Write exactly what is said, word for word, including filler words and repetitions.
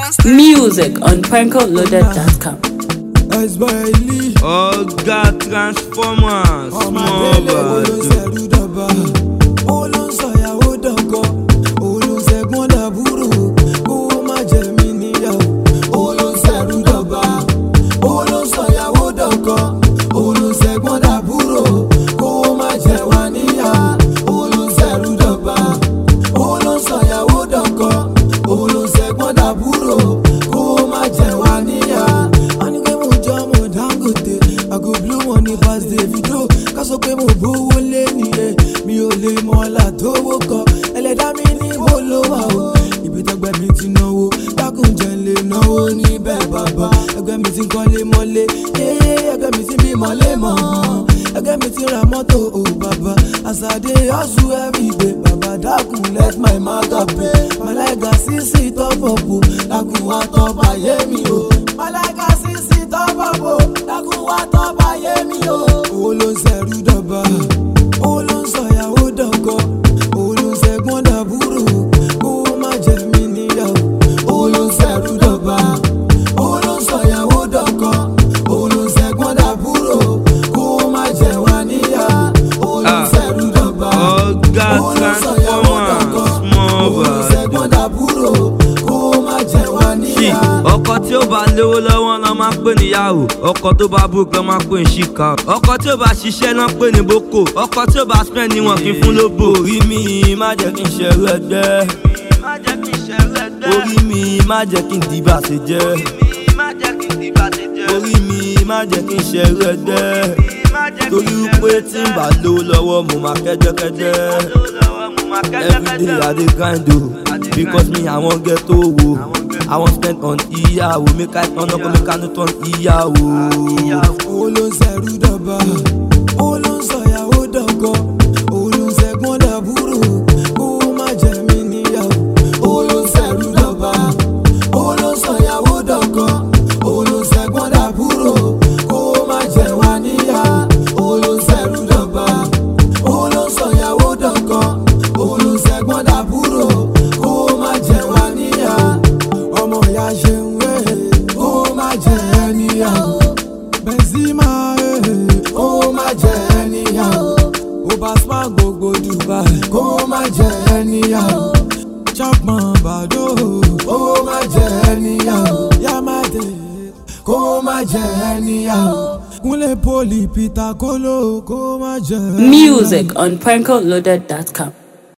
Music on prankle loaded dot com. Ọ̀gá Transformers small bad. Olùsọ̀yàwó dọ̀kọ̀, olùsẹ̀gbọ́n dàbúrò, kó má jẹ mí níyàwó. Olùsẹ̀rù dọ̀bà, olùsọ̀yàwó dọ̀kọ̀, olùsẹ̀gbọ́n dàbúrò, kó má jẹ wá níyà. Olùsẹ̀rù dọ̀bà, olùsọ̀yàwó dọ̀kọ̀, olùsẹ̀gbọ́n dàbúrò, kó má jẹ wá níyà. Anigbe mo jọ mo Dangote, I go blow money pass Davido. Kásọ pé mo gbówó lé nìyẹn, mi ò lè mọ ọ̀la tó wó kọ. Ẹlẹ́dàá mi ní bó ló wà o. Ibi tẹ́gbẹ́ mi ti náwó, dákúnjẹ́ lè náwó níbẹ̀ bàbá. Ẹgbẹ́ mi ti kọ́lé mọ́lé, ẹgbẹ́ mi ti bímọ lé mọ́. Ẹgbẹ́ mi ti ra mọ́tò o bàbá. As I dey hustle every day, bàbá dákun let my maga pay. Màláìka sísì tọ́pọ̀pọ̀, dákun wá tọ́pọ̀ ayé mi o. Màláìka sísì tọ́pọ̀pọ̀, dákun wá tọ́pọ̀ ayé mi o. Olùsẹ̀rù dọ̀bà, olùsọ̀yàwó dọ̀kọ̀, olùsẹ̀gbọ́n dàbúrò, kó má jẹ mí níyàwó. Olùsẹ̀rù dọ̀bà, olùsọ̀yàwó dọ̀kọ̀, olùsẹ̀gbọ́n dàbúrò, kó má jẹ wá níyà. Olùsẹ̀rù dọ̀bà, Ọ̀gá Transformers small bad. olùsẹ̀gbọ́n dàbúrò, kó má jẹ wá níyà. Ọkọ tí ó bá lówó lọ́wọ́ lọ́ máa ń pè níyàwó. Ọkọ tó bá broke lọ́ máa ń pè ní ṣìkà. Ọkọ tí ó bá ṣiṣẹ́ náà ń pè ní boko. Ọkọ tí ó bá spend ni wọn kì í fún lóbò. Orí mi má jẹ́ kí n ṣẹrú ẹgbẹ́. Orí mi má jẹ́ kí n dìbà ṣe jẹ́. Orí mi má jẹ́ kí n ṣẹrú ẹgbẹ́. Torí pé tí n bá lówó lọ́wọ́ mo máa kẹ́jẹ́kẹ́jẹ́. Everyday I dey grind o, because me I wan get owó. I wan spend on ìyàwó, make I turn up, make I no turn ìyàwó. Olùsẹ̀rù dọ̀bà, olùsọ̀yàwó dọ̀kọ̀, olùsẹ̀gbọ́n dàbúrò, kó má jẹ mí níyàwó. Olùsẹ̀rù dọ̀bà, olùsọ̀yàwó dọ̀kọ̀, olùsẹ̀gbọ́n dàbúrò, kó má jẹ wá níyà. Olùsẹ̀rù dọ̀bà, olùsọ̀yàwó dọ̀kọ̀, olùsẹ̀gbọ́n dàbúrò, kó má jẹ wá níyà. Ọmọ ìyá ṣe ń wé, kó má jẹ níyàwó. Benzema, kó má jẹ níyàwó. Obasma gbogbo Dubai, kó má jẹ níyàwó. Chapman Bado, kó má jẹ níyàwó. Yamade, kó má jẹ níyàwó. Kúnlé Poli Peter Kolo, kó má jẹ níyàwó. Music on prankle loaded dot com.